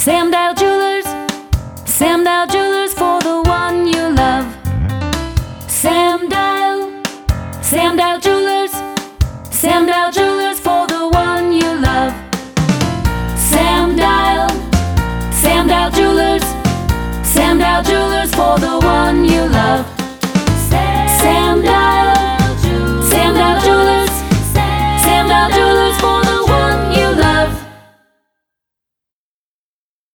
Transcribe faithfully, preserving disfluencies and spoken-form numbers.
Sam Dial Jewelers, Sam Dial Jewelers for the one you love. Sam Dial, Sam Dial Jewelers, Sam Dial Jewelers.